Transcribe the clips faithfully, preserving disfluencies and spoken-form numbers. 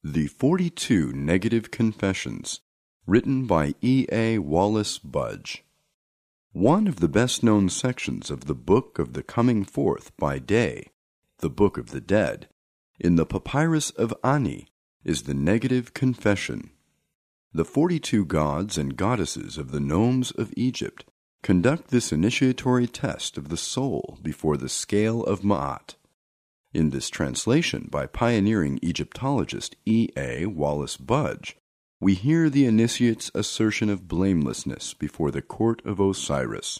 The Forty-Two Negative Confessions, written by E. A. Wallace Budge. One of the best-known sections of the Book of the Coming Forth by Day, the Book of the Dead, in the Papyrus of Ani, is the Negative Confession. The forty-two gods and goddesses of the nomes of Egypt conduct this initiatory test of the soul before the scale of Ma'at. In this translation by pioneering Egyptologist E. A. Wallace Budge, we hear the initiate's assertion of blamelessness before the court of Osiris.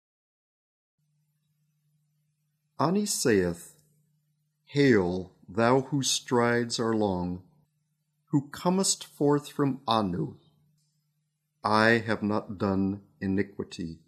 Ani saith, Hail, thou whose strides are long, who comest forth from Anu. I have not done iniquity.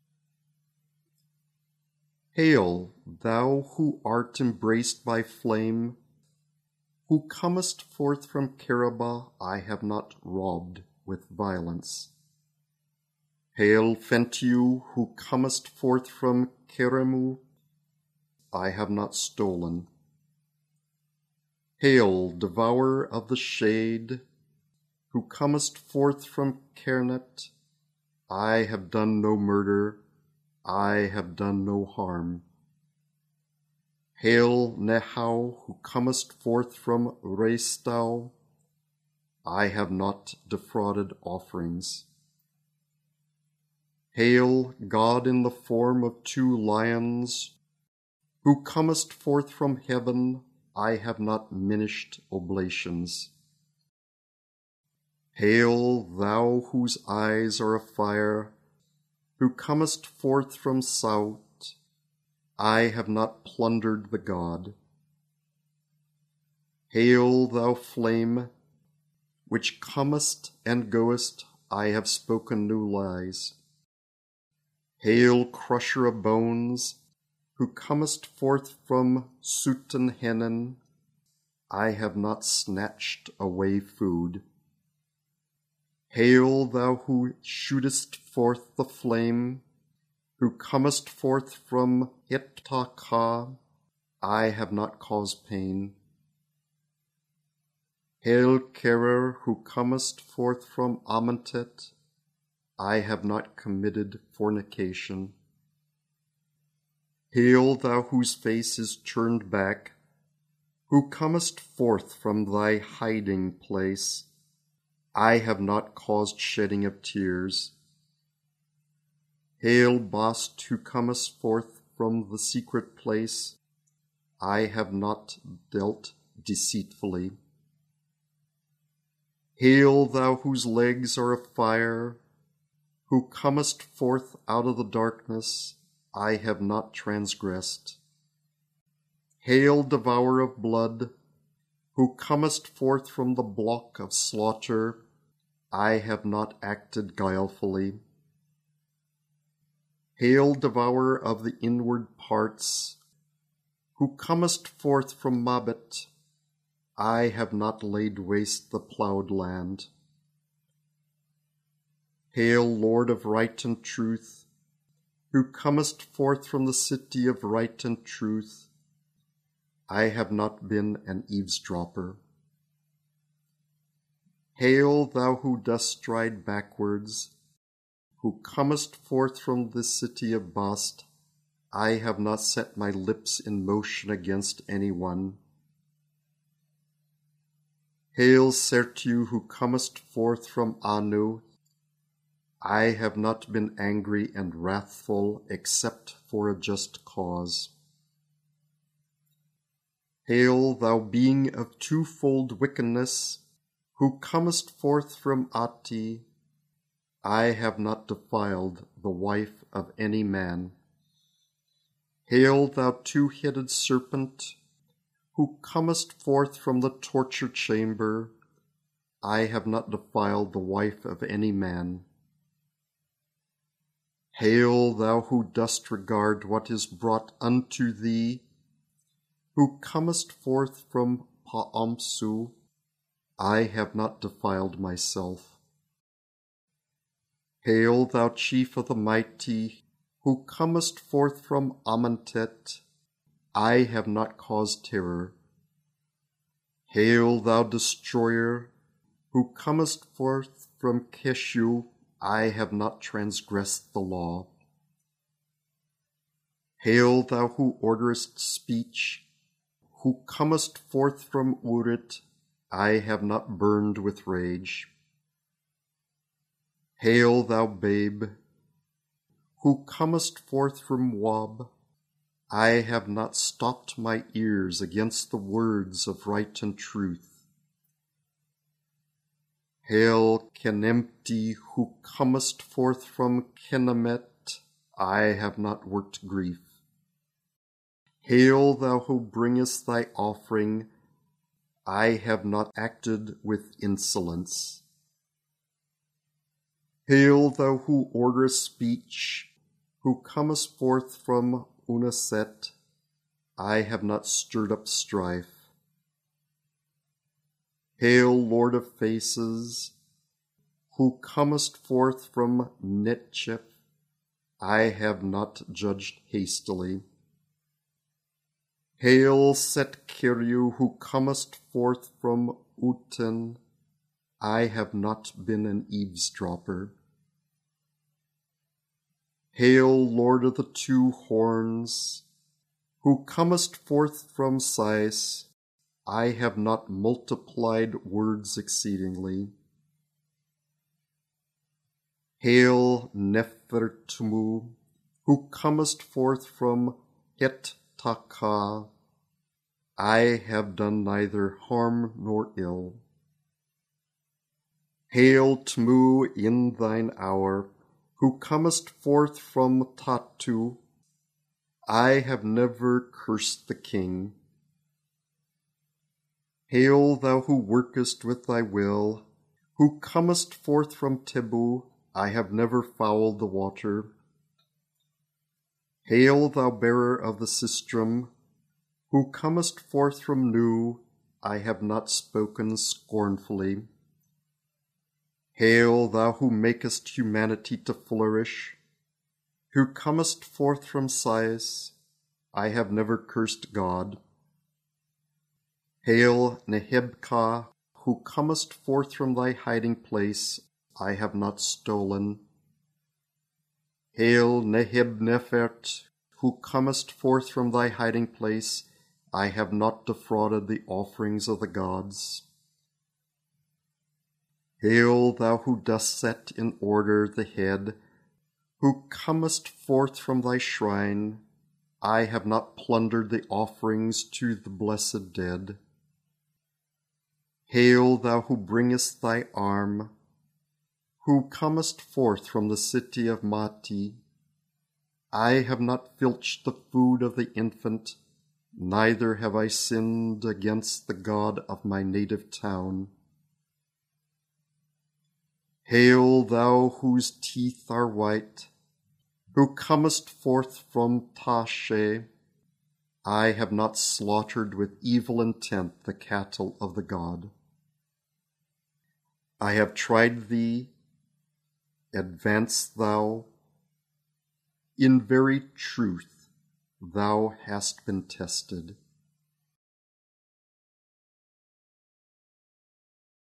Hail, thou who art embraced by flame, who comest forth from Kerubah, I have not robbed with violence. Hail, Fentiu, who comest forth from Keremu, I have not stolen. Hail, devourer of the shade, who comest forth from Kernet, I have done no murder, I have done no harm. Hail, Nehau, who comest forth from Reistau, I have not defrauded offerings. Hail, God in the form of two lions, who comest forth from heaven, I have not minished oblations. Hail, thou whose eyes are a fire, who comest forth from Saut, I have not plundered the god. Hail, thou flame, which comest and goest, I have spoken no lies. Hail, crusher of bones, who comest forth from Sutenhenen, I have not snatched away food. Hail, thou who shootest forth the flame, who comest forth from Iptaka, I have not caused pain. Hail, Kerer, who comest forth from Amentet, I have not committed fornication. Hail, thou whose face is turned back, who comest forth from thy hiding place, I have not caused shedding of tears. Hail, Bast, who comest forth from the secret place, I have not dealt deceitfully. Hail, thou whose legs are a fire, who comest forth out of the darkness, I have not transgressed. Hail, devourer of blood, who comest forth from the block of slaughter, I have not acted guilefully. Hail, devourer of the inward parts, who comest forth from Mabit, I have not laid waste the ploughed land. Hail, Lord of right and truth, who comest forth from the city of right and truth, I have not been an eavesdropper. Hail, thou who dost stride backwards, who comest forth from the city of Bast, I have not set my lips in motion against any one. Hail, Sertiu, who comest forth from Anu, I have not been angry and wrathful except for a just cause. Hail, thou being of twofold wickedness, who comest forth from Ati, I have not defiled the wife of any man. Hail, thou two-headed serpent, who comest forth from the torture chamber, I have not defiled the wife of any man. Hail, thou who dost regard what is brought unto thee, who comest forth from Paamsu, I have not defiled myself. Hail, thou chief of the mighty, who comest forth from Amentet, I have not caused terror. Hail, thou destroyer, who comest forth from Keshu, I have not transgressed the law. Hail, thou who orderest speech, who comest forth from Urit, I have not burned with rage. Hail, thou babe, who comest forth from Wab, I have not stopped my ears against the words of right and truth. Hail, Kenempti, who comest forth from Kenamet, I have not worked grief. Hail, thou who bringest thy offering, I have not acted with insolence. Hail, thou who orderest speech, who comest forth from Unaset, I have not stirred up strife. Hail, Lord of faces, who comest forth from Netchef, I have not judged hastily. Hail, Setkiryu, who comest forth from Uten, I have not been an eavesdropper. Hail, Lord of the two horns, who comest forth from Sais, I have not multiplied words exceedingly. Hail, Nefertumu, who comest forth from Het-Taka, I have done neither harm nor ill. Hail, Tmu, in thine hour, who comest forth from Tatu, I have never cursed the king. Hail, thou who workest with thy will, who comest forth from Tebu, I have never fouled the water. Hail, thou bearer of the sistrum, who comest forth from Nu, I have not spoken scornfully. Hail, thou who makest humanity to flourish, who comest forth from Sais, I have never cursed God. Hail, Nehebka, who comest forth from thy hiding place, I have not stolen. Hail, Neheb-Nefert, who comest forth from thy hiding place, I have not defrauded the offerings of the gods. Hail, thou who dost set in order the head, who comest forth from thy shrine, I have not plundered the offerings to the blessed dead. Hail, thou who bringest thy arm, who comest forth from the city of Mati, I have not filched the food of the infant, neither have I sinned against the God of my native town. Hail, thou whose teeth are white, who comest forth from Tashe, I have not slaughtered with evil intent the cattle of the God. I have tried thee, advance thou, in very truth thou hast been tested.